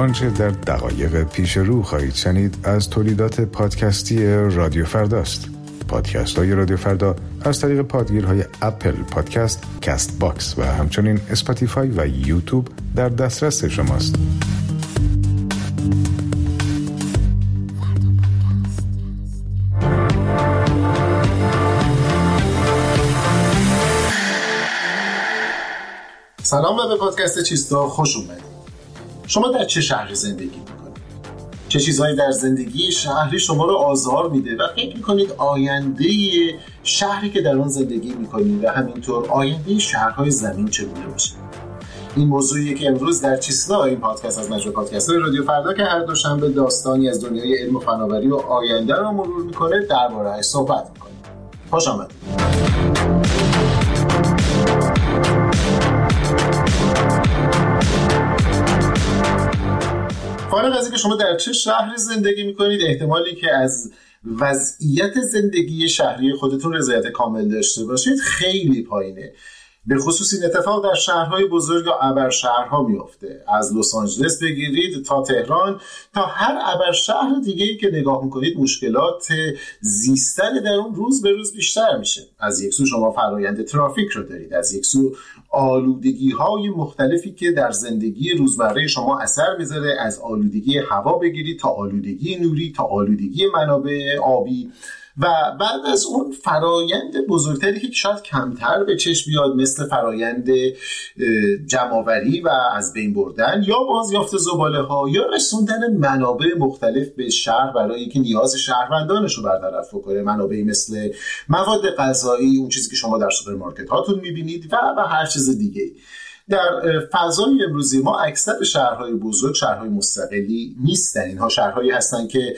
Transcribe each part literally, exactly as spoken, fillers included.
آنچه در دقایق پیش رو خواهید شنید از تولیدات پادکستی رادیو فرداست. پادکست های رادیو فردا از طریق پادگیرهای اپل پادکست، کست باکس و همچنین اسپاتیفای و یوتیوب در دسترس شماست. سلام و به پادکست چیستا خوش اومدید. شما در چه شهری زندگی میکنید؟ چه چیزهایی در زندگی شهری شما رو آزار میده و فکر میکنید آینده شهری که در آن زندگی میکنید و همینطور آینده شهرهای زمین چگونه باشه؟ این موضوعیه که امروز در چیستا، این پادکست از مجموعه پادکست رادیو فردا که هر دوشنبه داستانی از دنیای علم و فناوری و آینده رو مرور میکنه درباره‌اش صحبت میکنه. خوش آمدید. فارغ از اینکه شما در چه شهری زندگی میکنید، احتمالی که از وضعیت زندگی شهری خودتون رضایت کامل داشته باشید خیلی پایینه. به خصوص این اتفاق در شهرهای بزرگ و ابرشهرها میفته. از لس آنجلس بگیرید تا تهران تا هر ابرشهر دیگه‌ای که نگاه میکنید مشکلات زیستن در اون روز به روز بیشتر میشه. از یک سو شما فرایند ترافیک رو دارید، از یک سو آلودگی‌های مختلفی که در زندگی روزمره شما اثر میذاره، از آلودگی هوا بگیرید تا آلودگی نوری تا آلودگی منابع آبی و بعد از اون فرایند بزرگتری که شاید کمتر به چشم بیاد مثل فرایند جمع‌آوری و از بین بردن یا بازیافت زباله ها یا رسوندن منابع مختلف به شهر برای اینکه نیاز شهروندانش رو برطرف کنه، منابعی مثل مواد غذایی، اون چیزی که شما در سوپرمارکت هاتون میبینید و و هر چیز دیگه. در فضای امروزی ما اکثر شهرهای بزرگ شهرهای مستقلی نیستن. اینها شهرهایی هستن که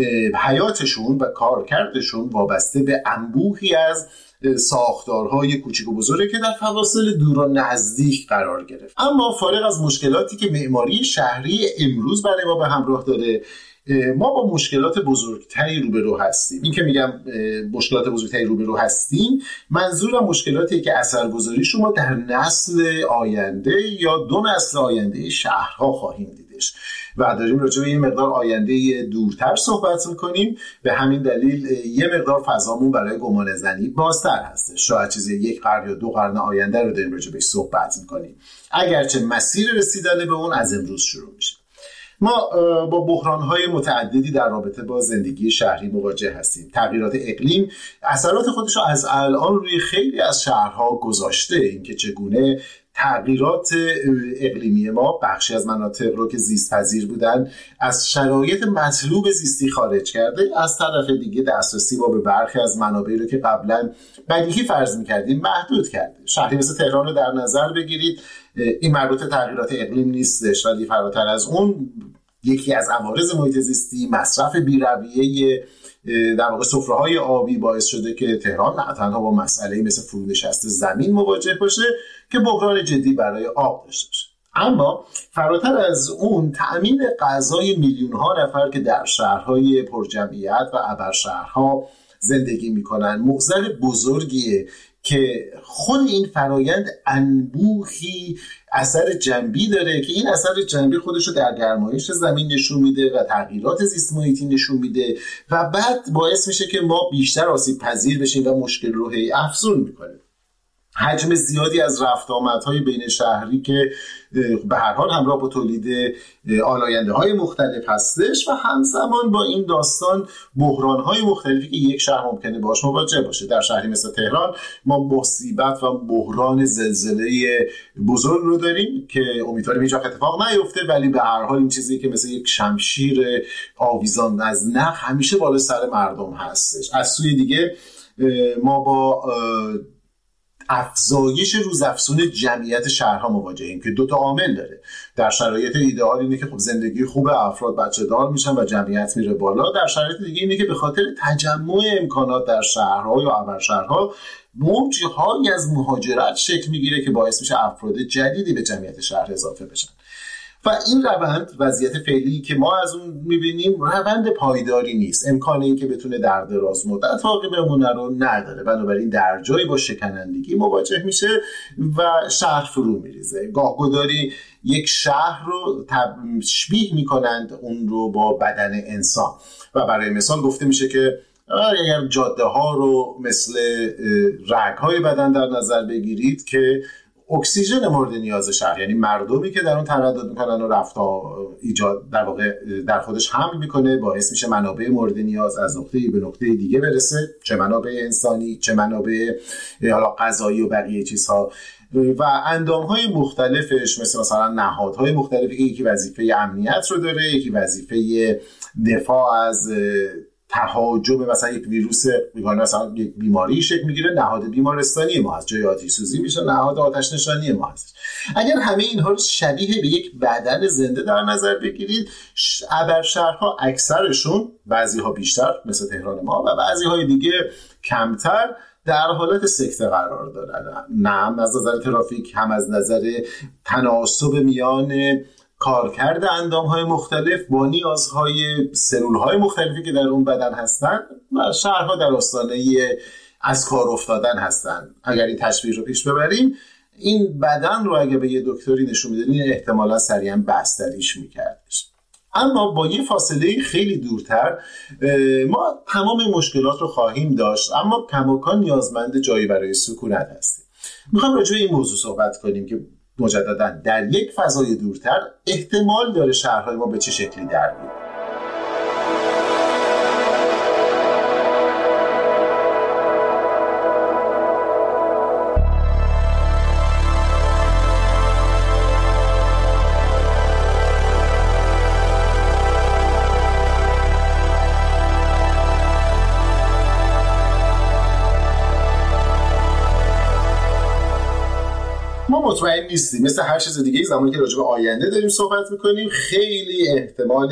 حیاتشون و کارکردشون وابسته به انبوهی از ساختارهای کوچک و بزرگی که در فواصل دور و نزدیک قرار گرفت. اما فارغ از مشکلاتی که معماری شهری امروز برای ما به همراه داره، ما با مشکلات بزرگتری روبرو هستیم. این که میگم مشکلات بزرگتری روبرو هستیم، منظورم مشکلاتی که اثرگذاری شما در نسل آینده یا دو نسل آینده شهرها خواهیم دیدش و داریم راجع به یه مقدار آینده دورتر صحبت میکنیم. به همین دلیل یه مقدار فضامون برای گمان زنی بازتر هستش. شاید چیزی یک قرن یا دو قرن آینده رو داریم راجع بهش صحبت میکنیم، اگرچه مسیر رسیدن به اون از امروز شروع میشه. ما با بحران‌های متعددی در رابطه با زندگی شهری مواجه هستیم. تغییرات اقلیم اثرات خودش رو از الان روی خیلی از شهرها گذاشته. اینکه چگونه تغییرات اقلیمی ما بخشی از مناطق رو که زیست پذیر بودن از شرایط مطلوب زیستی خارج کرده، از طرف دیگه دسترسی ما به برخی از منابعی رو که قبلا بدیهی فرض می‌کردیم محدود کرده. شهری مثل تهران رو در نظر بگیرید، این مربوط به تغییرات اقلیم نیستش، ولی فراتر از اون یکی از عوارض محیط زیستی مصرف بی‌رویه در واقع سفره‌های آبی باعث شده که تهران نه تنها با مسئله‌ای مثل فرونشست زمین مواجه باشه که بحران جدی برای آب داشته باشه، اما فراتر از اون تأمین غذای میلیون‌ها نفر که در شهرهای پرجمعیت و ابرشهرها زندگی می‌کنن معضل بزرگیه که خود این فرایند انبوهی اثر جنبی داره که این اثر جنبی خودش رو در گرمایش زمین نشون میده و تغییرات زیست محیطی نشون میده و بعد باعث میشه که ما بیشتر آسیب پذیر بشیم و مشکل رو هی افزون میکنه. حجم زیادی از رفت آمدهای بین شهری که به هر حال همراه با تولید آلاینده های مختلف هستش و همزمان با این داستان بحران های مختلفی که یک شهر ممکنه باش مواجه باشه. در شهری مثل تهران ما مصیبت و بحران زلزله بزرگ رو داریم که امیدواریم هیچ وقت اتفاق نیفته، ولی به هر حال این چیزی که مثل یک شمشیر آویزان از نخ همیشه بالا سر مردم هستش. از سوی دیگه ما با افزایش روزافزون جمعیت شهرها مواجهیم که دو تا عامل داره. در شرایط ایدئال اینه که خب زندگی خوب افراد بچه دار میشن و جمعیت میره بالا. در شرایط دیگه اینه که به خاطر تجمع امکانات در شهرها یا ابرشهرها موج‌هایی از مهاجرت شکل میگیره که باعث میشه افراد جدیدی به جمعیت شهر اضافه بشن. و این روند، وضعیت فعلی که ما از اون میبینیم، روند پایداری نیست. امکان این که بتونه در دراز مدت باقی بمونه رو نداره. بنابراین در جایی با شکنندگی مواجه میشه و شهر فرو میریزه. گاهگداری یک شهر رو تشبیه میکنند اون رو با بدن انسان و برای مثال گفته میشه که اگر جاده ها رو مثل رگ های بدن در نظر بگیرید که اکسیژن مورد نیاز شهر، یعنی مردمی که در اون تردد میکنن و رفتا ایجاد در واقع در خودش حمل میکنه، باعث میشه منابع مورد نیاز از نقطه‌ای به نقطه دیگه برسه، چه منابع انسانی چه منابع حالا غذایی و بقیه چیزها، و اندامهای مختلفش مثل مثلا نهادهای مختلفی که یکی وظیفه امنیت رو داره، یکی وظیفه دفاع از تهاجم مثلا یک ویروس، میگن مثلا یک بیماری شکل میگیره، نهاد بیمارستانی ما هست، جای آتش سوزی میشه نهاد آتش نشانی ما هست. اگر همه اینها رو شبیه به یک بدن زنده در نظر بگیرید، ابرشهرها اکثرشون، بعضی ها بیشتر مثل تهران ما و بعضی های دیگه کمتر، در حالت سکته قرار دارن، نه هم از نظر ترافیک هم از نظر تناسب میان کارکرد اندام‌های مختلف با نیازهای سلول‌های مختلفی که در اون بدن هستن. و شهرها در آستانه از کار افتادن هستن. اگر این تشبیه رو پیش ببریم، این بدن رو اگه به یه دکتری نشون میدادین احتمالا سریعا بستریش میکردش. اما با یه فاصله خیلی دورتر ما تمام مشکلات رو خواهیم داشت، اما کماکان نیازمند جایی برای سکونت هستیم. میخوام راجع به این موضوع صحبت کنیم که مجددا در یک فضای دورتر احتمال داره شهرهای ما به چه شکلی در بیاد. مطمئن نیستیم، مثل هر چیز دیگه زمانی که راجع به آینده داریم صحبت میکنیم خیلی احتمال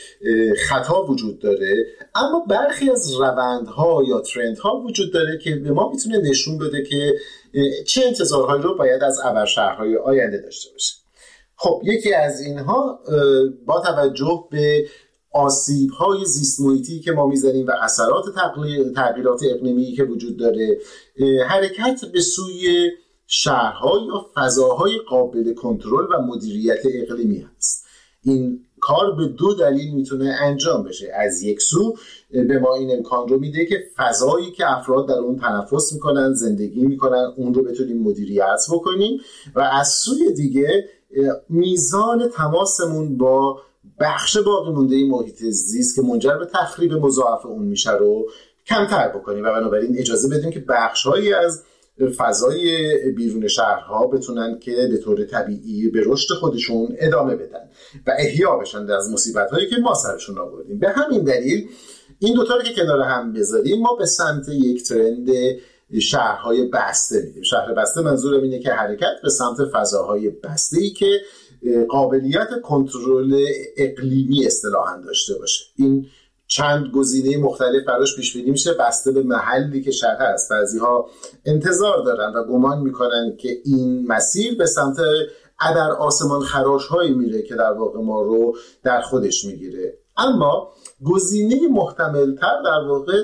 خطا وجود داره، اما برخی از روندها یا ترندها وجود داره که به ما میتونه نشون بده که چه انتظارهایی رو باید از ابرشهرهای آینده داشته باشیم. خب یکی از اینها با توجه به آسیب‌های زیست محیطی که ما می‌زنیم و اثرات تغییرات اقلیمی که وجود داره، حرکت به سوی شهرها یا فضاهای قابل کنترل و مدیریت اقلیمی هست. این کار به دو دلیل میتونه انجام بشه. از یک سو به ما این امکان رو میده که فضایی که افراد در اون تنفس میکنن، زندگی میکنن، اون رو بتونیم مدیریت بکنیم، و از سوی دیگه میزان تماسمون با بخش باقی مونده محیط زیست که منجر به تخریب مضاعف اون میشه رو کمتر بکنیم و بنابراین اجازه بدیم که بخش‌هایی از فضای بیرون شهرها بتونن که به طور طبیعی به رشد خودشون ادامه بدن و احیا بشن از مصیبت‌هایی که ما سرشون آوردیم. به همین دلیل این دوتا رو که کنار هم بذاریم، ما به سمت یک ترند شهرهای بسته میریم. شهر بسته منظورم اینه که حرکت به سمت فضاهای بسته‌ای که قابلیت کنترل اقلیمی اصطلاحاً داشته باشه. این چند گزینه مختلف براش پیش بینی میشه بسته به محلی که شهر هست. بعضی‌ها انتظار دارن و گمان میکنن که این مسیر به سمت ابر آسمان خراش‌هایی میره که در واقع ما رو در خودش میگیره. اما گزینه محتمل‌تر در واقع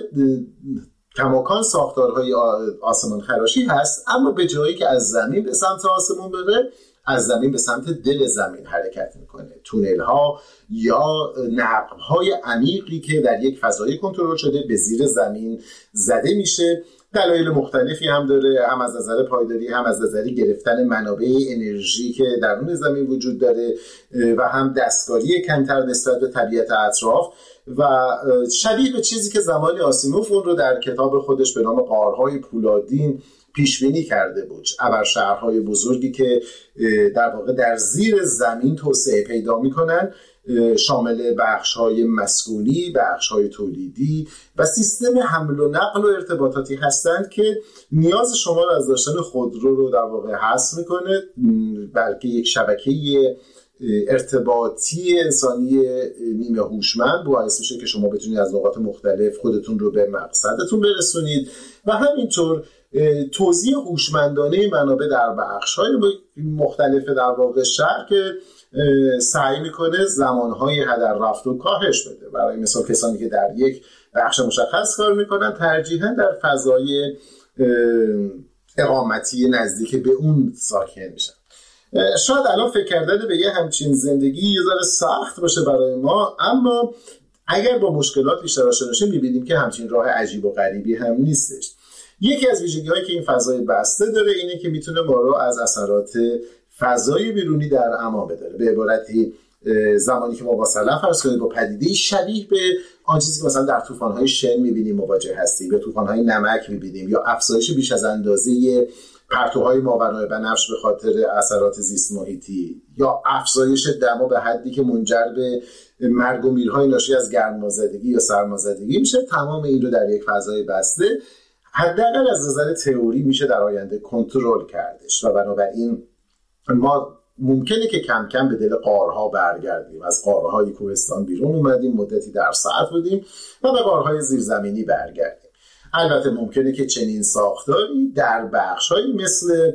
کماکان ساختارهای آسمان خراشی هست، اما به جایی که از زمین به سمت آسمون بره، از زمین به سمت دل زمین حرکت میکنه. تونل ها یا نقب های عمیقی که در یک فضای کنترل شده به زیر زمین زده میشه. دلایل مختلفی هم داره، هم از نظر پایداری، هم از نظر گرفتن منابع انرژی که درون زمین وجود داره و هم دستکاری کمتر نسبت به طبیعت اطراف و شبیه به چیزی که زمانی آسیموف اون رو در کتاب خودش به نام غارهای پولادین پیش بینی کرده بود. ابرشهرهای بزرگی که در واقع در زیر زمین توسعه پیدا میکنن، شامل بخش‌های مسکونی، بخش‌های تولیدی و سیستم حمل و نقل و ارتباطاتی هستند که نیاز شما رو از داشتن خودرو رو در واقع حذف میکنه، بلکه یک شبکه ارتباطی انسانی نیمه هوشمند باعث میشه که شما بتونید از نقاط مختلف خودتون رو به مقصدتون برسونید و همینطور توزیع هوشمندانه منابع در بخش‌های مختلف در واقع شهر که سعی میکنه زمانهای هدر رفت و کاهش بده. برای مثال کسانی که در یک بخش مشخص کار میکنن ترجیحاً در فضای اقامتی نزدیک به اون ساکن میشن. شاید الان فکر کردن به یه همچین زندگی یه ذره سخت باشه برای ما، اما اگر با مشکلات بیشتر آشنا شیم میبینیم که همچین راه عجیب و غریبی هم نیستش. یکی از ویژگی‌هایی که این فضای بسته داره اینه که میتونه ما رو از اثرات فضای بیرونی در امان بداره. به عبارتی زمانی که ما با سلف فرض کنید با پدیده شبیه به آن چیزی که مثلا در طوفان‌های شن می‌بینیم مواجه هستیم، یا طوفان‌های نمک می‌بینیم، یا افزایش بیش از اندازه پرتوهای ماورای بنفش به خاطر اثرات زیست محیطی، یا افزایش دما به حدی که منجر به مرگ و میرهای ناشی از گرمازدگی یا سرمازدگی میشه، تمام این رو در یک فضای بسته حداقل از نظر تئوری میشه در آینده کنترل کردش. و بنابراین ما ممکنه که کم کم به دل غارها برگردیم، از غارهای کوهستان بیرون اومدیم، مدتی در سطح بودیم و به غارهای زیرزمینی برگردیم. البته ممکنه که چنین ساختاری در بخش‌هایی مثل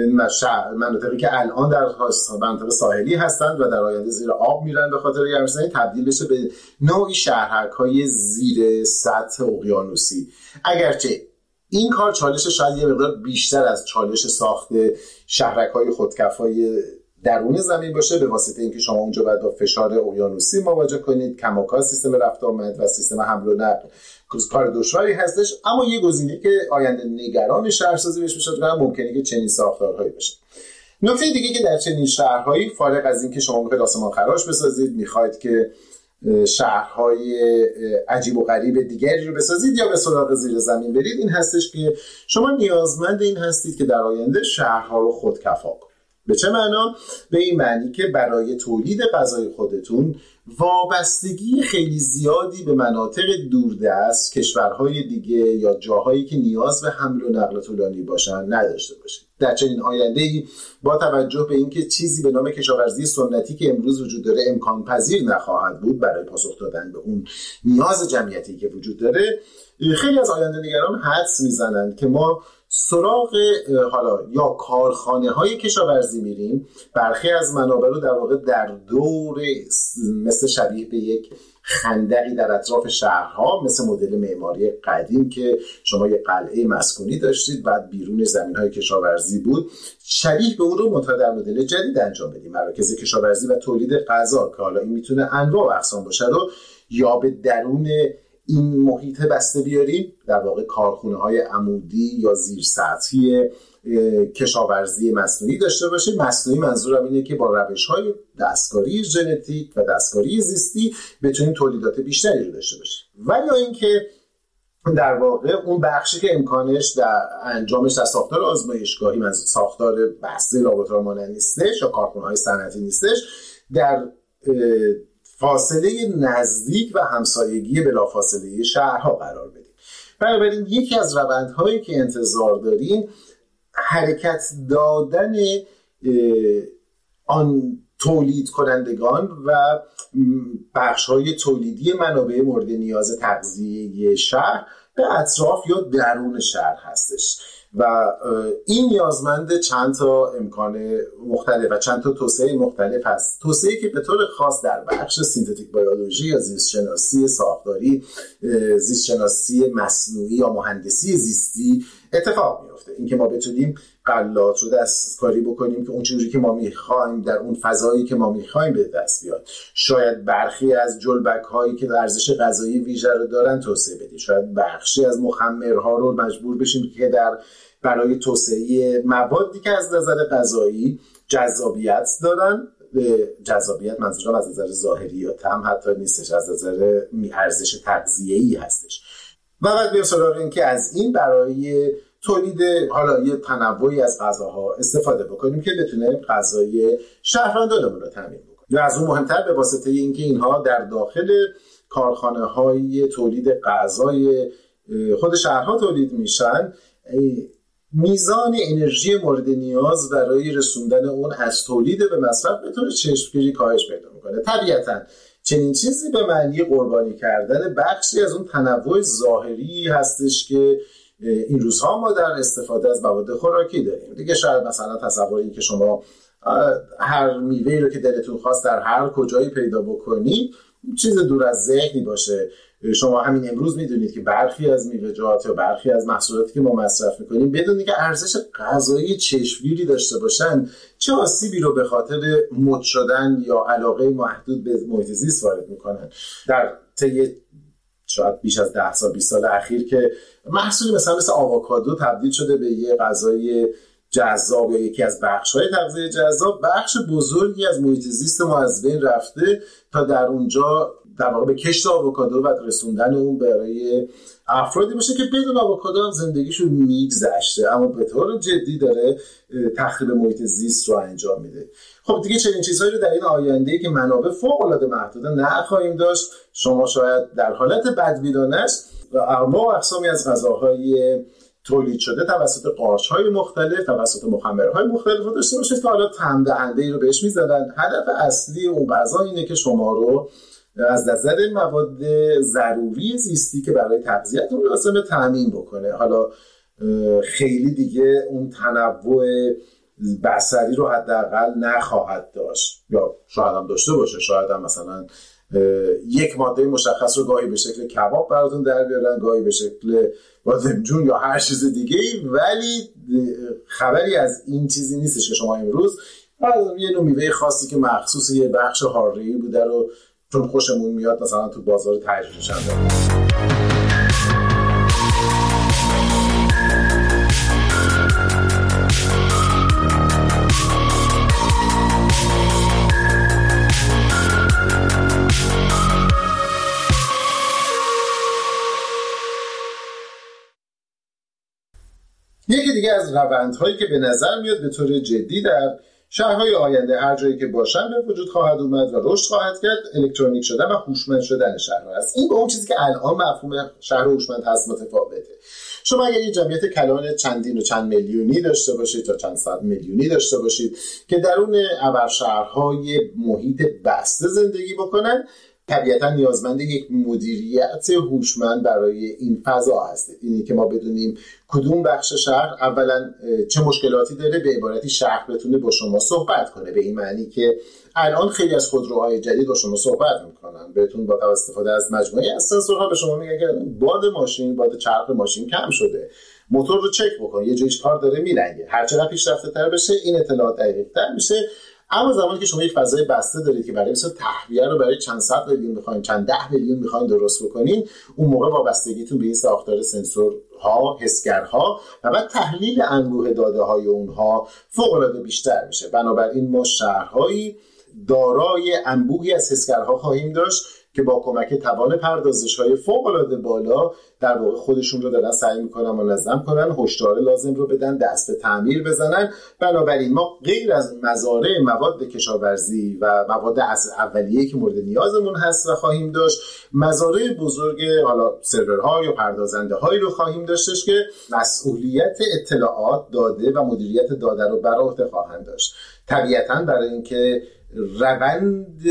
مناطقی که الان در مناطق ساحلی هستند و در آینده زیر آب میرن به خاطر گرم‌زنی تبدیل بشه به نوعی شهرک‌های زیر سطح اقیانوسی. اگرچه این کار چالش شاید یه مقدار بیشتر از چالش ساخت شهرک‌های خودکفای درون زمین باشه، به واسطه اینکه شما اونجا باید با فشار اقیانوسی مواجه کنید، کماکان سیستم رفت آمد و سیستم حمل و نقل کار دشواری هستش. اما یه گزینه که آینده نگران شهرسازی بهش میشه و ممکنه که چنین ساختارهایی باشه. نکته دیگه که در چنین شهرهایی، فارغ از اینکه شما میخواید آسمان خراش بسازید، میخواید که شهرهای عجیب و غریب دیگری رو بسازید یا به سراغ زیر زمین برید، این هستش که شما نیازمند این هستید که در آینده شهرها رو خودکفا کنید. به چه معنا؟ به این معنی که برای تولید غذای خودتون وابستگی خیلی زیادی به مناطق دوردست، کشورهای دیگه یا جاهایی که نیاز به حمل و نقل طولانی باشن نداشته باشید. در چنین آینده‌ای با توجه به اینکه چیزی به نام کشاورزی سنتی که امروز وجود داره امکان پذیر نخواهد بود برای پاسخ دادن به اون نیاز جمعیتی که وجود داره، خیلی از آینده نگران حدس میزنند که ما سراغ حالا یا کارخانه های کشاورزی میریم، برخی از منابع رو در واقع در دور مثل شبیه به یک خندقی در اطراف شهرها، مثل مدل معماری قدیم که شما یک قلعه مسکونی داشتید بعد بیرون زمین‌های کشاورزی بود، شبیه به اون رو منتها در مدل جدید انجام بدیم. مراکز کشاورزی و تولید غذا که حالا این میتونه انواع و اقسام باشه رو یا به درون این محیط بسته بیاریم، در واقع کارخونه‌های عمودی یا زیر سطحی کشاورزی مصنوعی داشته باشیم. مصنوعی منظورم اینه که با روش‌های دستکاری ژنتیک و دستکاری زیستی بتونیم تولیدات بیشتری رو داشته باشیم. و یا اینکه در واقع اون بخشی که امکانش در انجامش در ساختار آزمایشگاهی، منظور ساختار بسته لابراتوار مانند نیستش یا کارخونه‌های صنعتی نیستش، در فاصله نزدیک و همسایگی بلافاصله شهرها قرار بدیم. بنابراین یکی از روندهایی که انتظار داریم حرکت دادن آن تولید کنندگان و بخش‌های تولیدی منابع مورد نیاز تغذیه شهر به اطراف یا درون شهر هستش و این نیازمند چند تا امکان مختلف و چند تا توسعه مختلف هست. توسعه‌ای که به طور خاص در بخش سینتتیک بیولوژی یا زیست شناسی ساختاری، زیست شناسی مصنوعی یا مهندسی زیستی اتفاق میفته. اینکه ما بتونیم غلات رو دستکاری بکنیم که اون چیزی که ما میخوایم در اون فضایی که ما میخوایم به دست بیاد. شاید برخی از جلبک هایی که ارزش غذایی ویژه رو دارن توسعه بدیم. شاید بخشی از مخمرها رو مجبور بشیم که در برای توسعه موادی که از نظر غذایی جذابیت دارن، جذابیت منظورم از نظر ظاهری یا طعم حتی نیستش، از نظر ارزش تغذیه‌ای هستش. و بعد بیام سراغ این که از این برای تولید حالا یه تنوعی از غذاها استفاده بکنیم که بتونه غذای شهروندانمون رو تامین بکنه. و از اون مهمتر به واسطه اینکه اینها در داخل کارخانه‌های تولید غذای خود شهرها تولید میشن، میزان انرژی مورد نیاز برای رسوندن اون از تولید به مصرف به طور چشمگیری کاهش پیدا میکنه. طبیعتاً چنین چیزی به معنی قربانی کردن بخشی از اون تنوع ظاهری هستش که این روزها ما در استفاده از مواد خوراکی داریم. دیگه شاید مثلا تصور این که شما هر میوه‌ای رو که دلتون خواست در هر کجایی پیدا بکنید، چیز دور از ذهنی باشه. شما همین امروز میدونید که برخی از میوه‌جات یا برخی از محصولاتی که ما مصرف میکنیم بدون اینکه ارزش غذایی چشمگیری داشته باشن چه آسیبی رو به خاطر مد شدن یا علاقه محدود به محیط زیست وارد میکنن. در طی شاید بیش از ده سال بیست سال اخیر که محصولی مثلا مثل آووکادو تبدیل شده به یه غذای جذاب یا یکی از بخش‌های تغذیه جذاب، بخش بزرگی از محیط زیست ما از بین رفته تا در اونجا در واقع به کشت آووکادو و رسوندن اون برای افرادی باشه که بدون آووکادو هم زندگیشون میگذشته، اما به طور جدی داره تخریب محیط زیست رو انجام میده. خب دیگه چنین چیزهایی رو در این آینده‌ای که منابع فوق‌العاده محدوده نخواهیم داشت. شما شاید در حالت بدبینانه‌اش انواع و اقسامی از غذاهای تولید شده توسط قارچ‌های مختلف، توسط مخمرهای مختلف رو داشته باشید که حالا طعم دهنده‌ای رو بهش می‌زدن. هدف اصلی اون غذا اینه که شما رو از نظر مواد ضروری زیستی که برای تغذیه‌تون لازمه تامین بکنه. حالا خیلی دیگه اون تنوع بصری رو حداقل نخواهد داشت، یا شاید هم داشته باشه، شاید هم مثلا یک ماده مشخص رو گاهی به شکل کباب براتون در بیارن، گاهی به شکل بادمجون یا هر چیز دیگه‌ای، ولی خبری از این چیزی نیستش که شما امروز یه نوع میوه خاصی که مخصوص یه بخش حاره‌ای بوده رو چون خوشمون میاد مثلا تو بازار تجربهش هم. یکی دیگه از روندهایی که به نظر میاد به طور جدی در شهرهای آینده هر جایی که باشن به وجود خواهد اومد و رشد خواهد کرد، الکترونیک شدن و هوشمند شدن شهرها است. این با اون چیزی که الان مفهوم شهر هوشمند هست متفاوته. شما اگر یه جمعیت کلان چندین و چند میلیونی داشته باشید تا چند صد میلیونی داشته باشید که درون ابرشهرهای محیط بسته زندگی بکنن، طبیعتا نیازمند یک مدیریت هوشمند برای این فضا هستید. اینی که ما بدونیم کدوم بخش شهر اولا چه مشکلاتی داره، به عبارتی شهر بتونه با شما صحبت کنه، به این معنی که الان خیلی از خودروهای جدید با شما صحبت میکنن، بهتون با استفاده از مجموعه از سنسورها به شما میگن که باد ماشین، باد چرخ ماشین کم شده، موتور رو چک بکن، یه جایش کار داره میلنگه. هر چقدر پیشرفته تر بشه این اطلاعات دقیق تر میشه. اما زمانی که شما یک فضای بسته دارید که برای مثلا تهویه رو برای چند صد میلیون میخواین، چند ده میلیون میخواین درست بکنین، اون موقع وابستگیتون به این ساختار سنسورها، حسگرها و بعد تحلیل انبوه داده های اونها فوق العاده بیشتر میشه. بنابراین ما شهرهایی دارای انبوهی از حسگرها خواهیم داشت که با کمک توان پردازش‌های فوق‌العاده بالا در واقع خودشون رو دارن سعی میکنن منظم کنن، هشدار لازم رو بدن، دست به تعمیر بزنن. بنابراین ما غیر از مزارع مواد کشاورزی و مواد اولیه‌ای که مورد نیازمون هست و خواهیم داشت، مزارع بزرگ حالا سرورها یا پردازنده‌هایی رو خواهیم داشتش که مسئولیت اطلاعات داده و مدیریت داده رو بر عهده خواهند داشت. طبیعتاً برای اینکه روند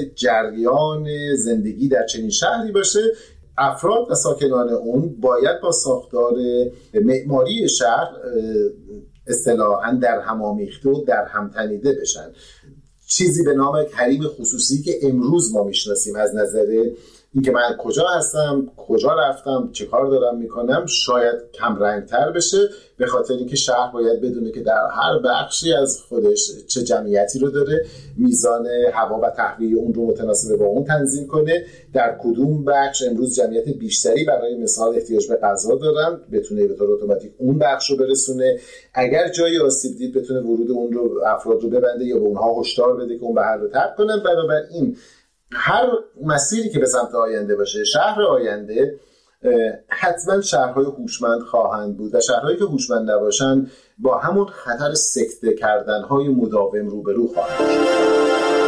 جریان زندگی در چنین شهری باشه، افراد و ساکنان اون باید با ساختار معماری شهر اصطلاحاً در هم آمیخته و در هم تنیده بشن. چیزی به نام حریم خصوصی که امروز ما میشناسیم از نظر اینکه من کجا هستم، کجا رفتم، چه کار دارم میکنم، شاید کم رنگتر بشه، به خاطر اینکه شهر باید بدونه که در هر بخشی از خودش چه جمعیتی رو داره، میزان هوا و تهویه اون رو متناسب با اون تنظیم کنه، در کدوم بخش امروز جمعیت بیشتری برای مثال احتیاج به غذا دارن، بتونه به طور اتوماتیک اون بخش رو برسونه. اگر جایی آسیب دید بتونه ورود اون رو افراد رو ببنده یا به اونها هشدار بده که اون بحر رو ترک کنن. بنابراین هر مسیری که به سمت آینده باشه، شهر آینده حتما شهرهای هوشمند خواهند بود و شهرهایی که هوشمند نباشن با همون خطر سکته کردنهای مداوم روبرو خواهند شد.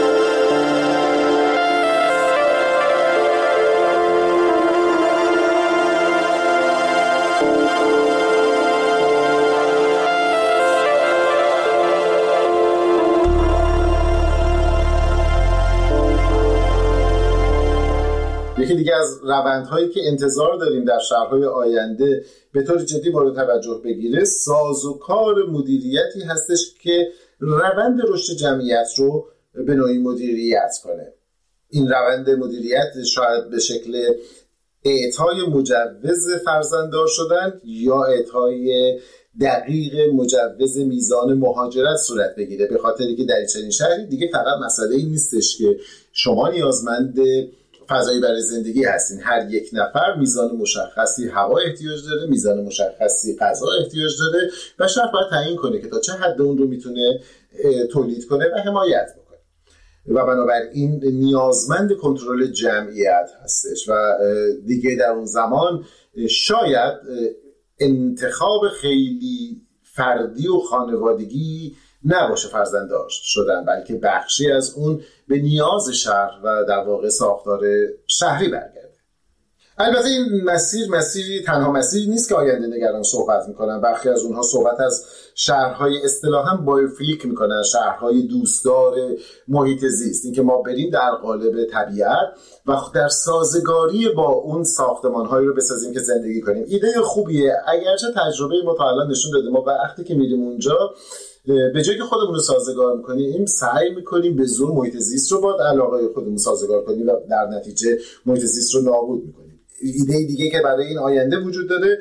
یکی دیگه از روندهایی که انتظار داریم در شهرهای آینده به طور جدی مورد توجه بگیره، سازوکار مدیریتی هستش که روند رشد جمعیت رو به نوعی مدیریت کنه. این روند مدیریت شاید به شکل اعطای مجوز فرزنددار شدن یا اعطای دقیق مجوز میزان مهاجرت صورت بگیره، به خاطری که در چنین شهری دیگه فقط مسئله این نیستش که شما نیازمند فضایی برای زندگی هستین، هر یک نفر میزان مشخصی هوا احتیاج داره، میزان مشخصی غذا احتیاج داره و شهر باید تعیین کنه که تا چه حد اون رو میتونه تولید کنه و حمایت بکنه و بنابراین نیازمند کنترل جمعیت هستش و دیگه در اون زمان شاید انتخاب خیلی فردی و خانوادگی نباشه فرزنددار شدن، بلکه بخشی از اون به نیاز شهر و در واقع ساختار شهری برگرده. البته این مسیر مسیری تنها مسیری نیست که آینده نگران صحبت میکنن. برخی از اونها صحبت از شهرهای اصطلاحاً بایوفیلیک میکنن، شهرهای دوستدار محیط زیست، این که ما بریم در قالب طبیعت و در سازگاری با اون ساختمانهایی رو بسازیم که زندگی کنیم. ایده خوبیه، اگرچه تجربه ما تا الان نشون داده ما وقتی که میریم اونجا به جایی که خودمون رو سازگار میکنیم سعی میکنیم به زور محیط زیست رو با علاقه خودمون سازگار کنیم و در نتیجه محیط زیست رو نابود میکنیم. ایده دیگه که برای این آینده وجود داره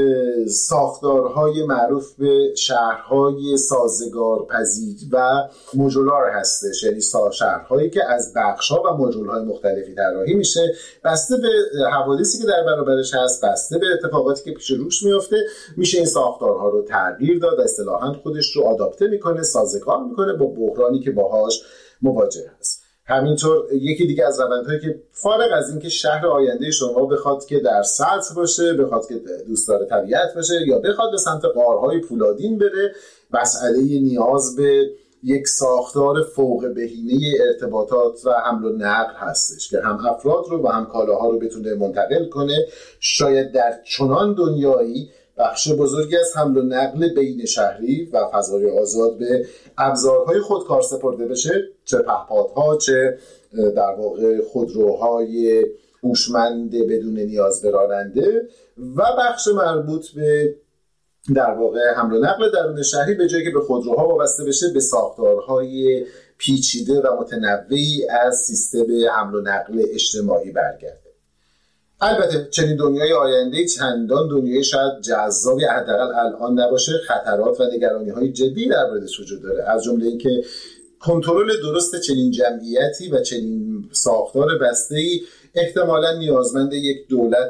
ساختارهای معروف به شهرهای سازگار پذیر و مدولار هستش، یعنی شهرهایی که از بخش‌ها و مدول‌های مختلفی طراحی میشه بسته به حوادثی که در برابرش هست، بسته به اتفاقاتی که پیش روش میفته، میشه این ساختارها رو تغییر داد و اصطلاحاً خودش رو آداپته میکنه، سازگار میکنه با بحرانی که باهاش مواجه هست. همینطور یکی دیگه از روندهایی که فارغ از این که شهر آینده شما بخواد که در سطح باشه، بخواد که دوستدار طبیعت باشه یا بخواد به سمت غارهای پولادین بره، مسئله نیاز به یک ساختار فوق بهینه ارتباطات و حمل و نقل هستش که هم افراد رو و هم کالاها رو بتونه منتقل کنه. شاید در چنان دنیایی بخش بزرگی از حمل و نقل بین شهری و فضای آزاد به ابزارهای خودکار سپرده بشه، چه پهپادها چه در واقع خودروهای هوشمند بدون نیاز به راننده، و بخش مربوط به در واقع حمل و نقل درون شهری به جایی که به خودروها وابسته بشه به ساختارهای پیچیده و متنوعی از سیستم حمل و نقل اجتماعی برگرده. البته چنین دنیای آینده چندان دنیای شاید جذابی حداقل الان نباشه، خطرات و نگرانی‌های جدی در موردش وجود داره، از جمله اینکه کنترل درست چنین جمعیتی و چنین ساختار بسته‌ای احتمالاً نیازمند یک دولت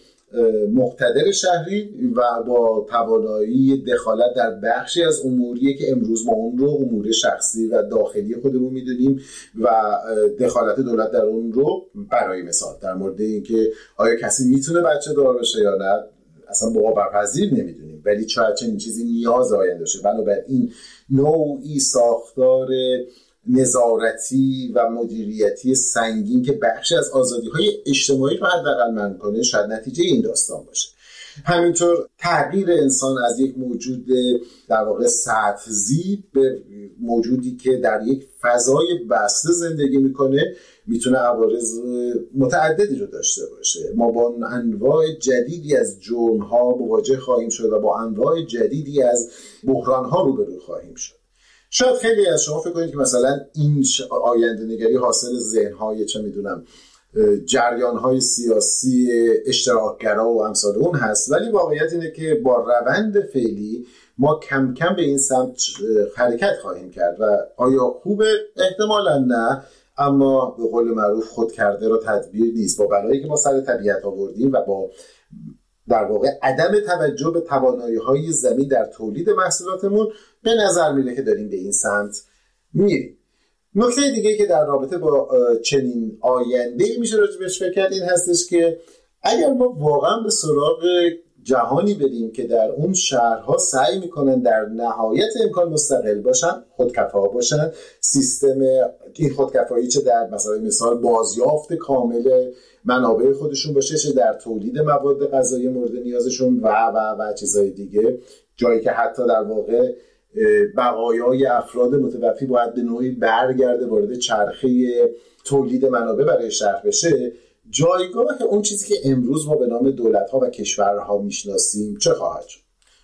مقتدر شهری و با توانایی دخالت در بخشی از اموریه که امروز ما اون رو امور شخصی و داخلی خودمون میدونیم و دخالت دولت در اون رو برای مثال در مورد اینکه آیا کسی میتونه بچه دار بشه یا نه اصلا باورپذیر نمیدونیم، ولی چرا چنین چیزی نیاز آینده شه. بنابراین نوعی ساختار نظارتی و مدیریتی سنگین که بخشی از آزادی‌های اجتماعی رو حداقل منع کنه شاید نتیجه این داستان باشه. همینطور تغییر انسان از یک موجود در واقع سطحی به موجودی که در یک فضای بسته زندگی میکنه میتونه عوارض متعددی رو داشته باشه. ما با انواع جدیدی از جرم‌ها مواجه خواهیم شد و با انواع جدیدی از بحران‌ها روبرو خواهیم شد. شاید خیلی از شما فکر کنید که مثلا این آینده نگری حاصل ذهن‌های چه میدونم جریان‌های سیاسی اشتراکگرا و امثال اون هست، ولی واقعیت اینه که با روند فعلی ما کم کم به این سمت حرکت خواهیم کرد و آیا خوبه؟ احتمالاً نه، اما به قول معروف خود کرده را تدبیر نیست. با بلایی که ما سر طبیعت آوردیم و با در واقع عدم توجه به توانایی‌های زمین در تولید محصولاتمون به نظر میره که داریم به این سمت میریم. نکته دیگه که در رابطه با چنین آینده‌ای میشه راجبش فکر کرد این هستش که اگر ما واقعا به سراغ جهانی بریم که در اون شهرها سعی میکنن در نهایت امکان مستقل باشن، خودکفا باشن، سیستم این خودکفایی چه در مثلا مثال بازیافت کامل منابع خودشون باشه، چه در تولید مواد غذایی مورد نیازشون و و و چیزای دیگه، جایی که حتی در واقع بقایای افراد متوفی باید به نوعی برگرده وارد چرخه تولید منابع برای شهر بشه، جایگاه اون چیزی که امروز ما به نام دولت‌ها و کشورها میشناسیم چه خواهد شد؟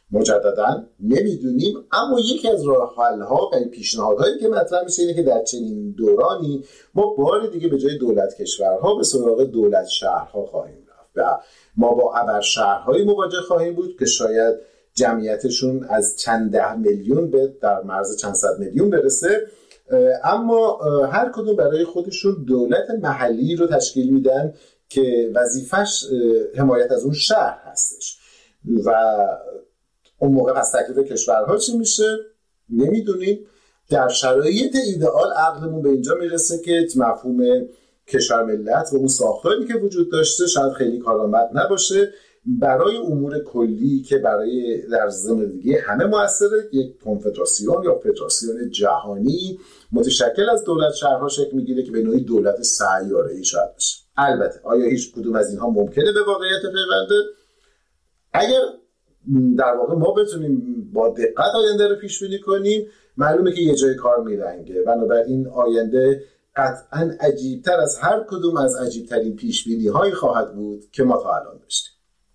مجددا نمیدونیم، اما یکی از راه‌حل‌ها و پیشنهادهایی که مطرح میشه اینه که در چنین دورانی ما بار دیگه به جای دولت کشورها به سراغ دولت شهرها خواهیم رفت و ما با ابر شهرهایی مواجه خواهیم بود که شاید جمعیتشون از چند ده میلیون به در مرز چند صد میلیون برسه، اما هر کدوم برای خودشون دولت محلی رو تشکیل میدن که وظیفش حمایت از اون شهر هستش. و اون موقع پس تکلیف کشورها چی میشه نمیدونیم. در شرایط ایدئال عقلمون به اینجا میرسه که مفهوم کشور ملت و اون ساختاری که وجود داشته شاید خیلی کارآمد نباشه برای امور کلی که برای در زندگی همه موثره. یک کنفدراسیون یا فدراسیون جهانی متشکل از دولت شهرها شکل میگیره که به نوعی دولت سیاره‌ای شاید بشه. البته آیا هیچ کدوم از اینها ممکنه به واقعیت پیونده؟ اگر در واقع ما بتونیم با دقت آینده رو پیش بینی کنیم، معلومه که یه جای کار میرنگه. بنابراین آینده قطعاً عجیبتر از هر کدوم از عجیبترین پیش بینی هایی خواهد بود که ما تا الان داشتیم.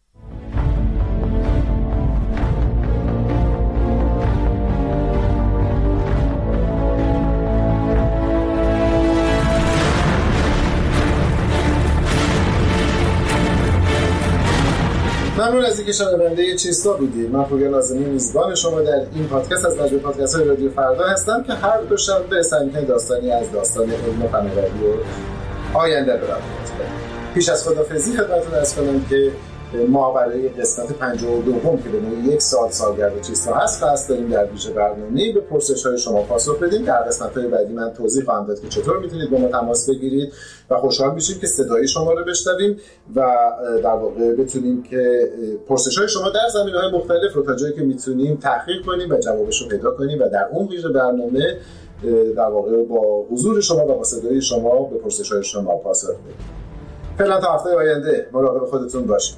ممنون از اینکه شنونده چیستا بودید. من پوریا ناظمی میزبان شما در این پادکست از مجموعه پادکست‌های رادیو فردا هستم که هر دوشنبه سنگین داستانی از داستان علم فناوری و آینده رو روایت می‌کنم. پیش از خداحافظی خدمتتون عرض کنم که ما برای قسمت پنجاه و دو که به نوعی یک سال سالگرد چیستا هست قصد داریم در ویژه برنامه‌ای به پرسش‌های شما پاسخ بدیم. در قسمت‌های بعدی من توضیح خواهم داد که چطور میتونید با ما تماس بگیرید و خوشحال میشیم که صدای شما رو بشنویم و در واقع بتونیم که پرسش‌های شما در زمینه‌های مختلف رو تا جایی که میتونیم تحقیق کنیم و جوابش رو پیدا کنیم و در اون ویژه برنامه در واقع با حضور شما و با صدای شما به پرسش‌های شما پاسخ بدیم. فعلا تا هفته آینده مراقب خودتون باشید.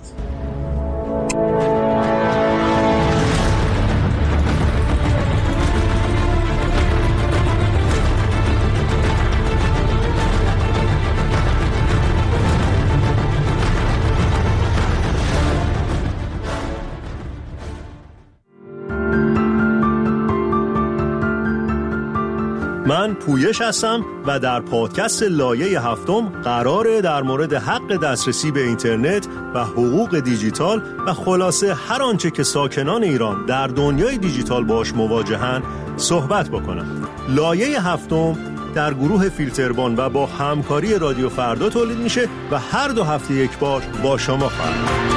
من پویش هستم و در پادکست لایه هفتم قراره در مورد حق دسترسی به اینترنت و حقوق دیجیتال و خلاصه هر آنچه که ساکنان ایران در دنیای دیجیتال باش مواجهن صحبت بکنم. لایه هفتم در گروه فیلتربان و با همکاری رادیو فردا تولید میشه و هر دو هفته یک بار با شما خواهد بود.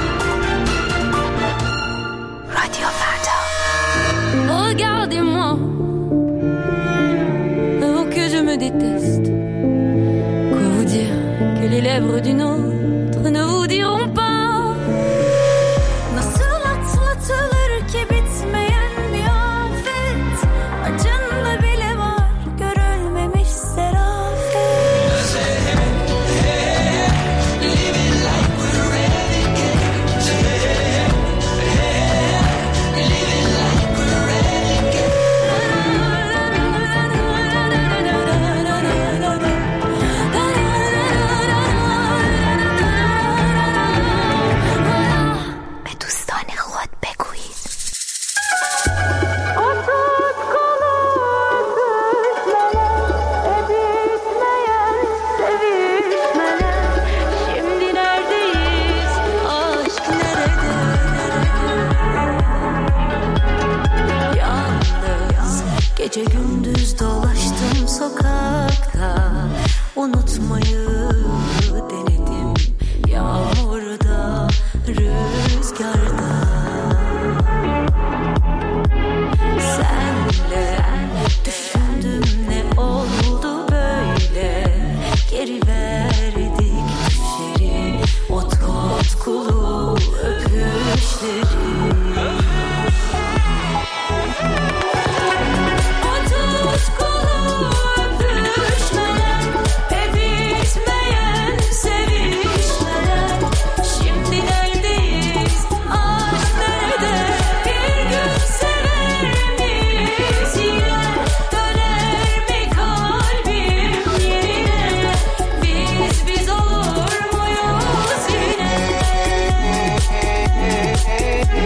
رادیو فردا. Regardez-moi. Je me déteste. Quoi vous dire que les lèvres d'une autre ne vous diront pas. Nasıl atlatılır ki bitmeyen bir afet. Acında bile var görülmemiş serafet. Living like we're renegades. Living like we're renegades. Gece gündüz dolaştım sokakta, unutmayı denedim yağmurda, rüzgarda. Senle düşündüm ne oldu böyle, geri verdik düşleri, o tutkulu öpüşleri. Hey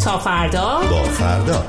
تا فردا با فردا.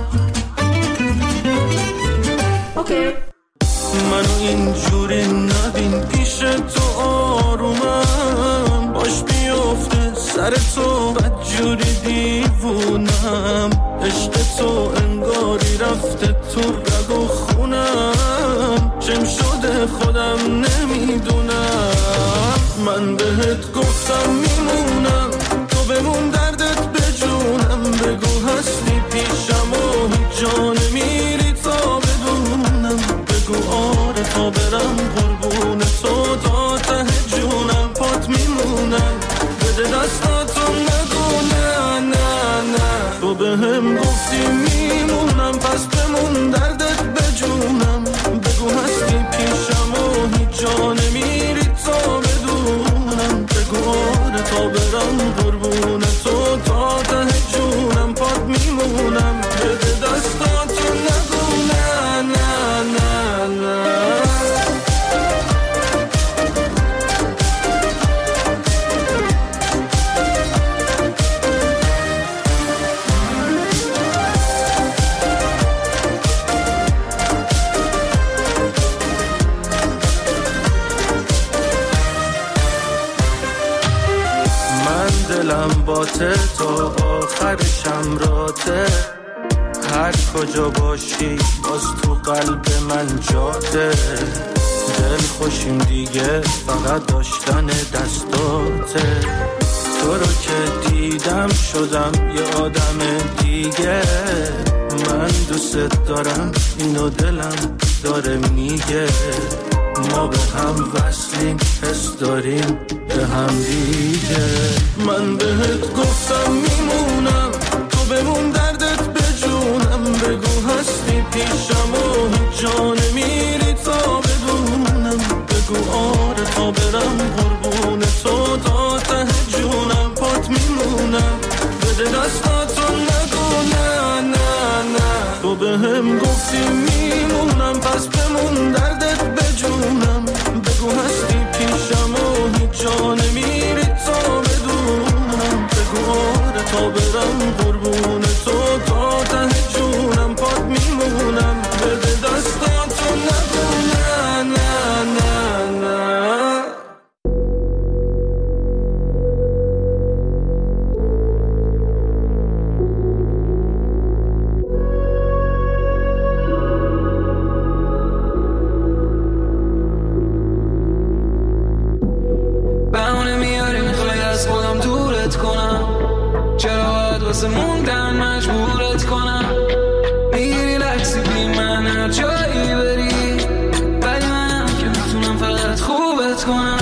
اوکی. منو اینجوری نبین پیش تو آرومم، باش بیفته سر تو بدجوری دیوونم، عشق تو انگاری رفته تو رگ و خونم، چم شده خودم نمیدونم. من بهت گفتم میمونم، تو بمون دردت بجونم، بگو هستی پیشم و هیچ جا نمیری تا بدونم، بگو آره تا برم قربون تو تا ته جونم، پات میمونم بده دستاتو نگو نه نه نه. تو به هم گفتی میمونم پس بمون دردت بجونم، بگو هستی پیشم و هیچ جا نمیری تا بدونم، بگو آره تا برم قربون تو تا ته جونم، پات میمونم بده دستاتو نگو نه نه نه نه. دلم باته تا آخر شمراته، هر کجا باشی باز تو قلب من جاته، دل خوشیم دیگه فقط داشتن دستاته، تو رو که دیدم شدم یه آدم دیگه، من دوست دارم اینو دلم داره میگه، ما به هم وصلیم حس داریم به هم دیگه. من بهت گفتم میمونم، تو بمون دردت بجونم، بگو هستی پیشم و هیچ جا نمیری تا بدونم، بگو آره تا برم قربون تو تا ته جونم، پات میمونم بده دستاتو نگو نه نه نه. تو به هم گفتی میمونم پس بمون دردت بجونم، بگو هستی پیشم و هیچ جا نمیری تا بدونم، بگو آره تا برم قربون تو تا ته جونم، پات میمونم بده دستاتو نگو نه نه نه نه. واسه موندن مجبورت کنم، میگیری لکسی بی من هر جایی بری، ولی منم که میتونم فقط خوبت کنم.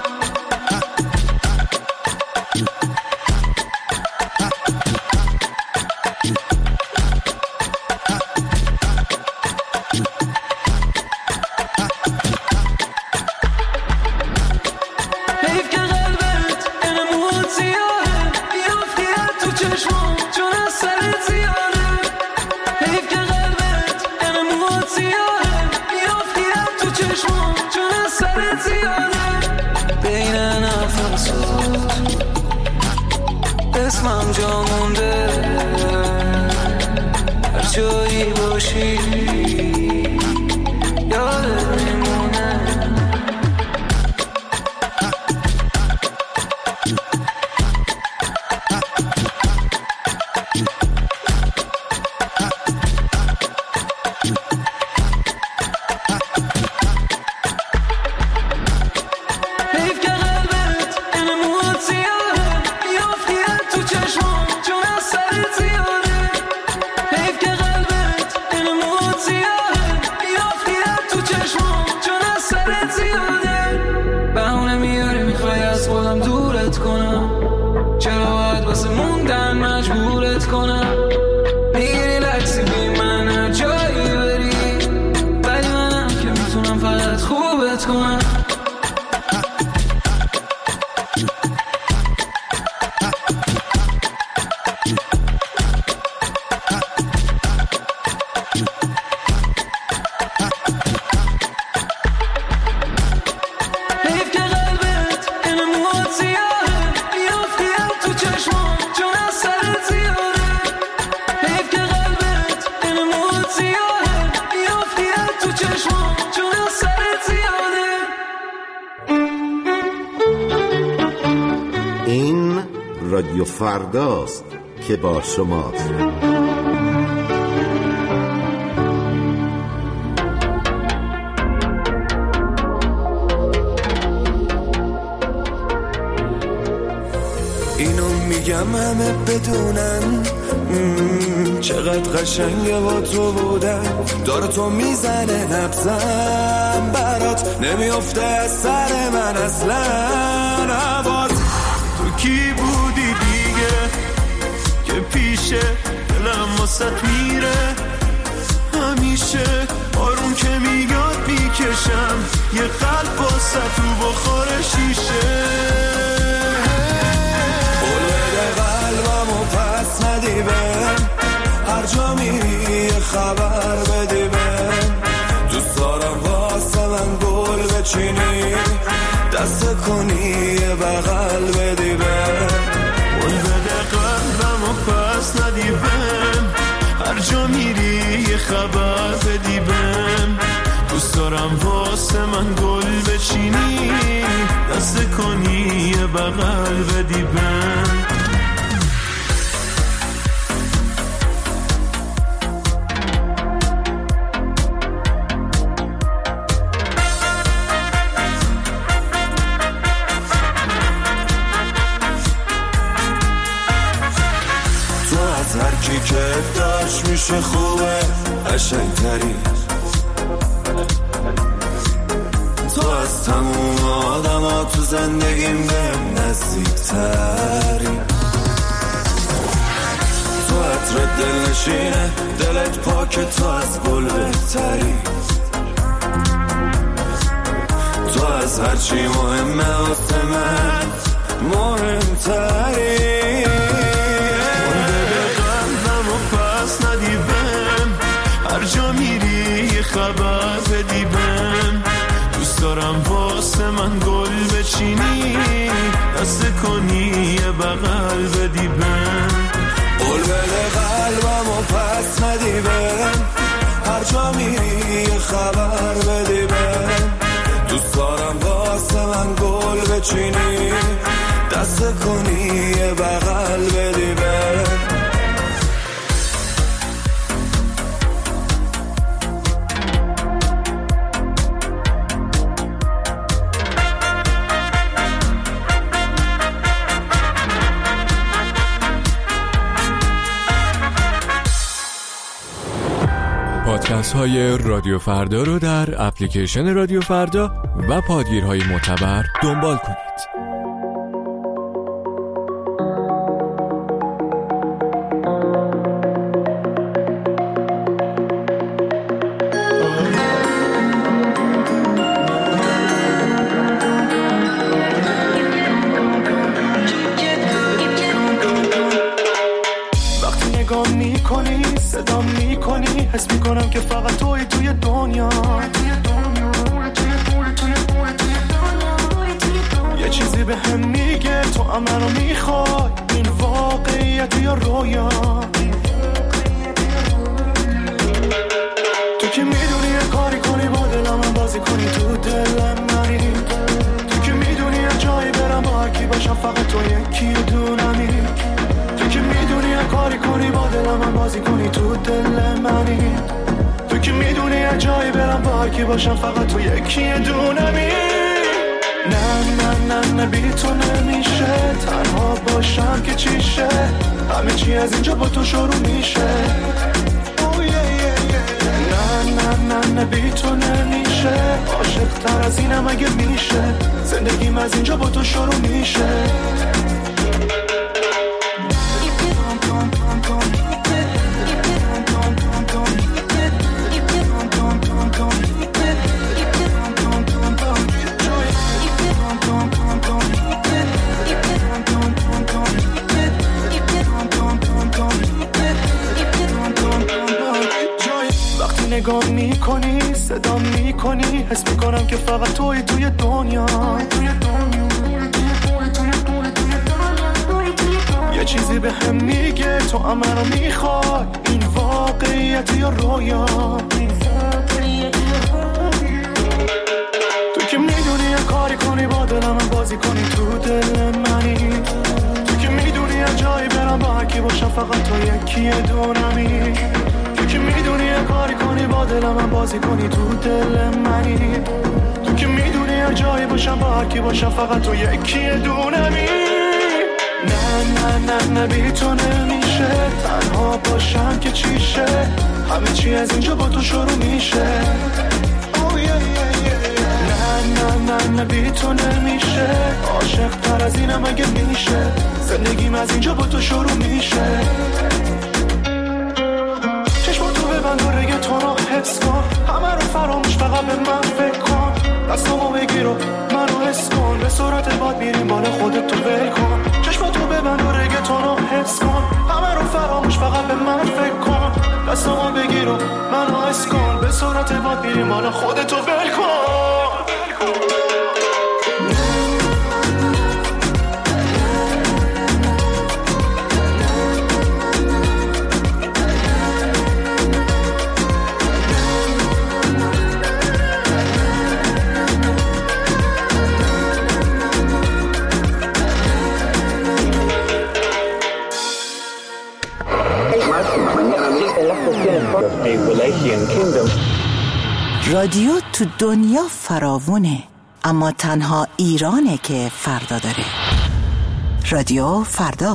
اسمم جا مونده هر جایی باشی یادت میمونه. تو چشمام چون از سرت زیاده فرداست که با شماست. اینو میگم همه بدونن چقدر قشنگه با تو بودن. داره تو میزنه نبزم برات نمیافته از سر من اصلا. عباد تو کی بودی دیگه که پیشه دلم واسط میره همیشه آروم که میاد میکشم یه قلب واسط تو بخور شیشه. قلبمو پس ندی بهم هر جا میری یه خبر بدی بهم. دوست دارم واسه من گل بچینی دست کنی یه بغل بدی بهم. گل بده قلبمو پس ندی بهم هر جا میری یه خبر بدی بهم. دوست دارم واسه من گل بچینی دست کنی یه بغل بدی بهم. که داشت میشه خوبه قشنگتری تو از تموم آدم ها تو زندگیم بهم نزدیکتری. تو عطر دل نشینه دلت پاکه تو از گل بهتری. تو از هرچی مهمه واسه من مهمتری. هر جا میری یه خبر بدی بهم. دوست دارم واسه من گل بچینی دست کنی یه بغل بدی بهم. قول بده قلبمو پس ندی بهم هر جا میری یه خبر بدی بهم. دوست دارم واسه من گل بچینی دست کنی یه بغل بدی بهم. پادکست های رادیو فردا رو در اپلیکیشن رادیو فردا و پادگیرهای معتبر دنبال کنید. حس میکنم که فقط توی توی دنیا. یه چیزی به هم میگه تو هم منو میخوای. این واقعیت یا رویا؟ تو که میدونی یه کاری کنی با دلم بازی کنی تو دلم منی. تو که میدونی یه جایی برم با هرکی باشم فقط تو یکی دونمی. تو که میدونی یه کاری کنی با دلم بازی کنی تو دل منی. تو که میدونی یه جایی برم با هرکی باشم فقط تو یکی دونمی. نه نه نه نه بی تو نمیشه تنها باشم که چیشه. همه چی از اینجا با تو شروع میشه. نه نه نه نه بی تو نمیشه عاشق تر از اینم اگه میشه. زندگیم از اینجا با تو شروع میشه. نگاه میکنی صدا میکنی حس میکنم که فقط توی توی دنیا. یه چیزی به هم میگه تو هم منو میخوای. این واقعیت یا رویا؟ تو که میدونی یه کاری کنی با دلم بازی کنی تو دل منی. تو که میدونی یه یه جایی برم با هرکی باشم فقط تو یکی دونمی، تو که میدونی یه کاری کنی با دلم من بازی کنی تو دل منی، تو که میدونی یه جایی باشم با هرکی باشم فقط تو یکی دونمی. نه نه نه نه بی تو نمیشه، تنها باشم که چیشه، همه چی از اینجا با تو شروع میشه. oh yeah, yeah, yeah. نه نه نه نه بی تو نمیشه، عاشق تر از اینم اگه میشه، زندگیم از اینجا با تو شروع میشه. چشم تو ببند و رگه تو رو حس کن، همه رو فراموش فقط به من فکر کن، دستامو بگیر و منو حس کن، به سرعت باد میریم بالا خودت تو ول کن. چشم تو ببند و رگه تو رو حس کن، همه رو فراموش فقط به من فکر کن، دستامو بگیر و منو حس کن، به سرعت باد میریم بالا خودت تو ول کن. رادیو تو دنیا فراوونه، اما تنها ایرانه که فردا داره. رادیو فردا.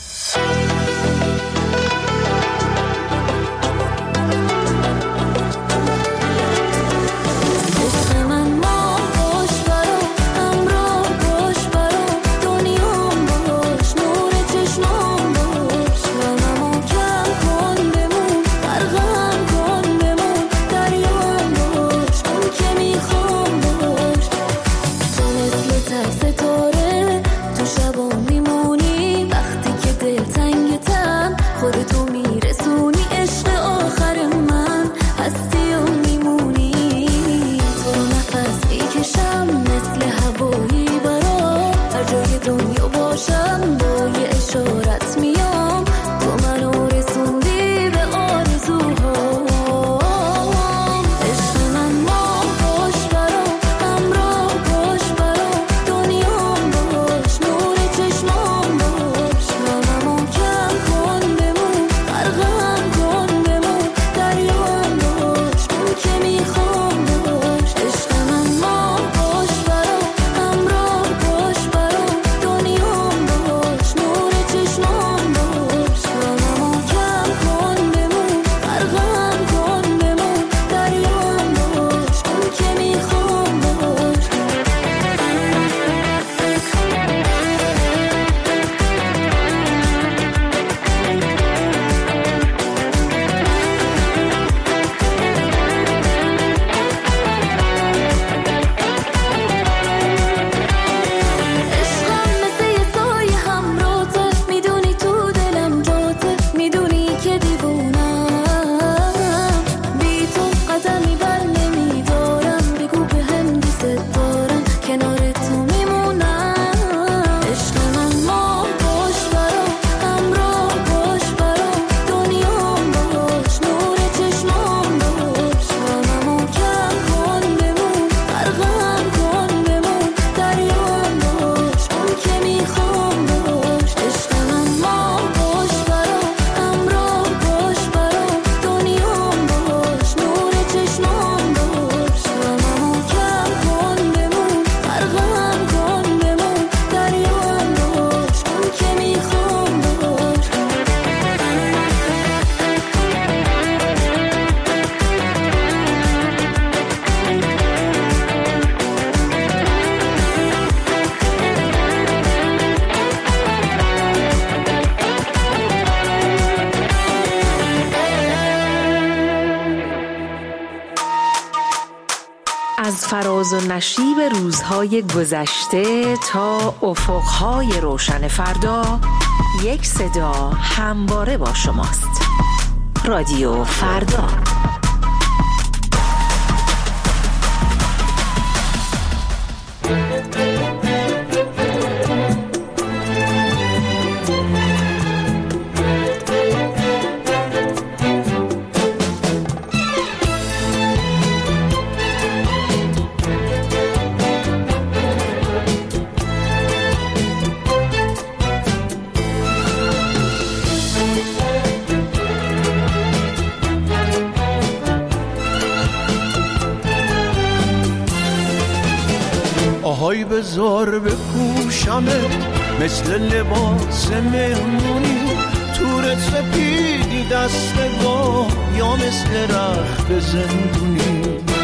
از فراز و نشیب روزهای گذشته تا افقهای روشن فردا، یک صدا همواره با شماست. رادیو فردا. بذار بپوشمت مثل لباس مهمونی، تور سپیدی دستگاه یا مثل رخت زندونی.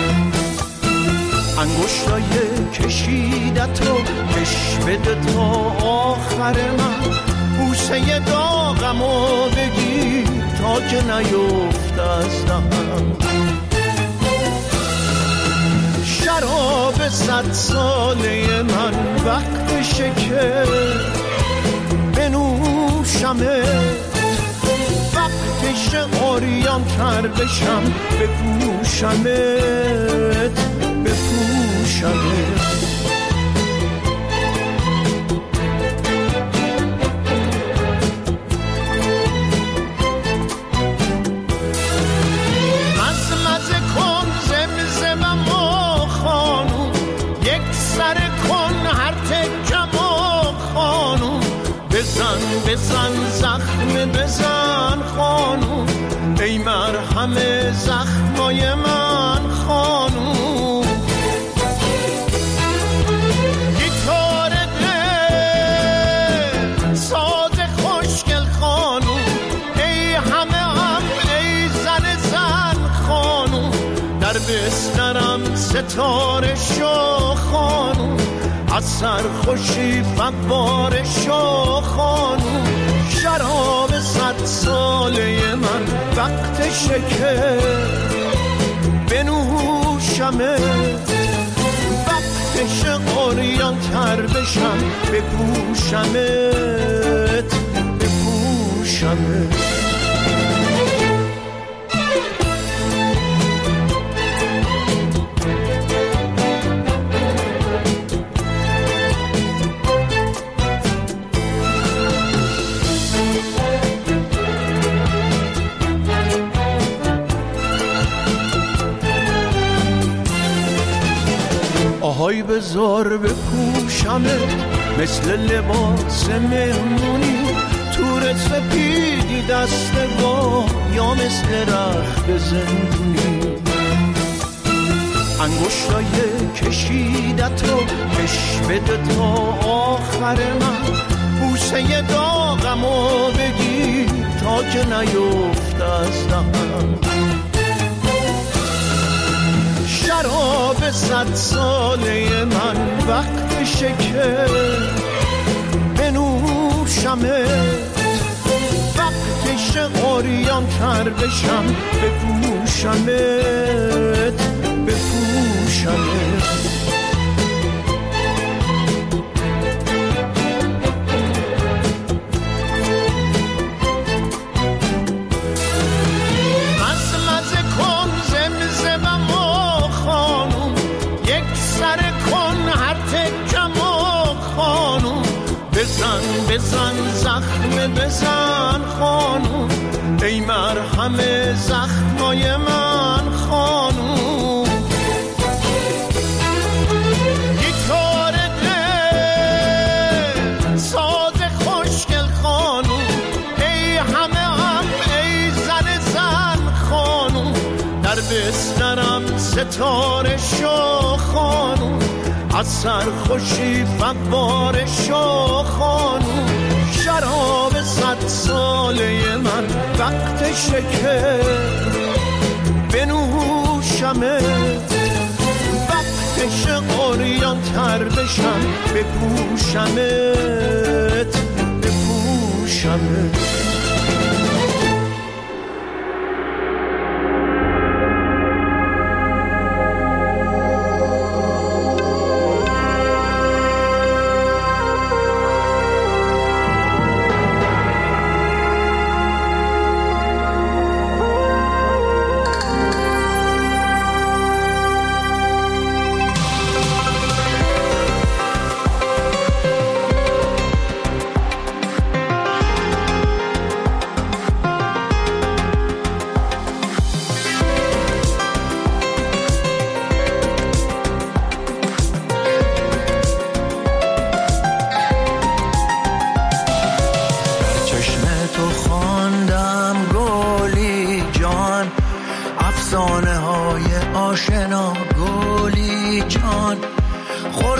انگشتای کشیدتو کش بده تا آخر من، بوسه داغمو بگیر تا که نیفت از دهنم. شراب صد ساله من وقتشه که بنوشمت، وقتشه عریان تر بشم بپوشمت بپوشمت. بزن بزن زخم بزن خانوم، ای مرهم زخمای من خانوم. گیتار دل ساز خوشگل خانوم، ای همه هم ای زن زن خانوم. در بسترم ستاره شو خانوم، از سرخوشی فوار شو خانوم. شراب صد ساله من وقتشه که بنوشمت، وقتشه عریان تر بشم بپوشمت بپوشمت. آهای بذار بپوشمت مثل لباس مهمونی، تور سپیدی دستگاه یا مثل رخت زندونی. انگشتای کشیدتو کش بده تا آخر من، بوسه داغمو بگیر تا که نیفت از دهنم. شراب صد ساله من وقتشه که بنوشمت، وقتشه عریان تر بشم بپوشمت بپوشمت. بزن بزن زخم بزن خانوم، ای مرهم زخمای من خانوم. گیتار دل ساز خوشگل خانوم، ای همه هم ای زن زن خانوم. در بسترم ستاره شو خانوم، از سرخوشی فوار شو خانوم. شراب صد ساله من وقتشه که بنوشمت، وقتشه عریان تر بشم بپوشمت بپوشمت.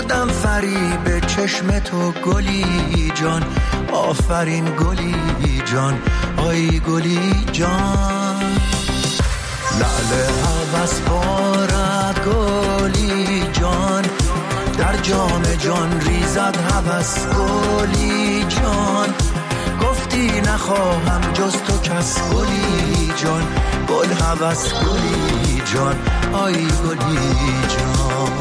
خوردم فریب چشم تو گلی جان، آفرین گلی جان، آی گلی جان. لعل هوس بارد گلی جان، در جام جان ریزد هوس گلی جان. گفتی نخواهم جز تو کس گلی جان، گل هوس گلی جان، آی گلی جان.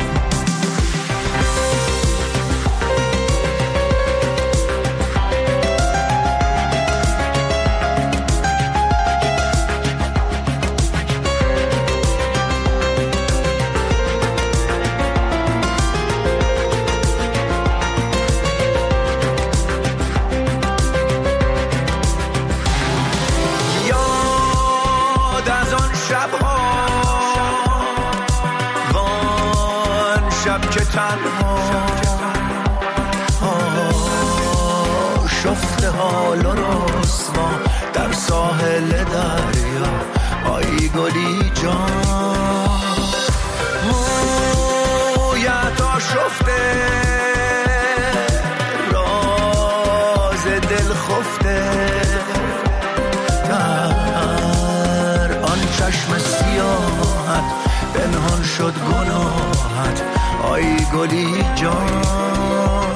شفته حال و رسوا در ساحل دریا، آی گلی جان. مویت آشفته راز دل خفته، در آن چشم سیاحت پنهان شد گناهت، آی گلی جان.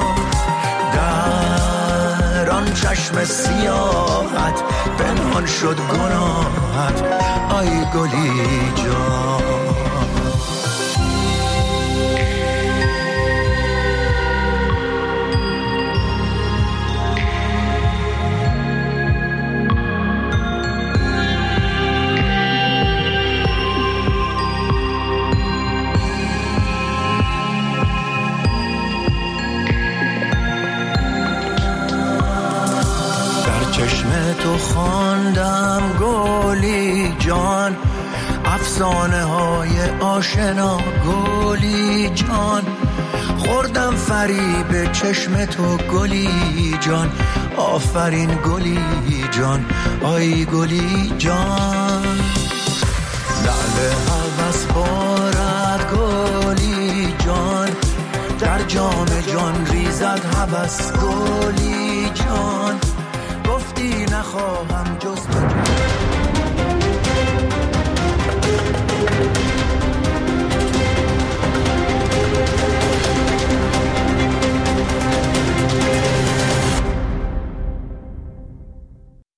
در آن چشم سیاحت پنهان شد گناهت، آی گلی جان. تو خواندم گلی جان، افسانه های آشنا گلی جان. خوردم فریب چشم تو گلی جان، آفرین گلی جان، آی گلی جان. لعل هوس بارد گلی جان، در جام جان ریزد هوس گلی جان. گفتی نخواهم جز تو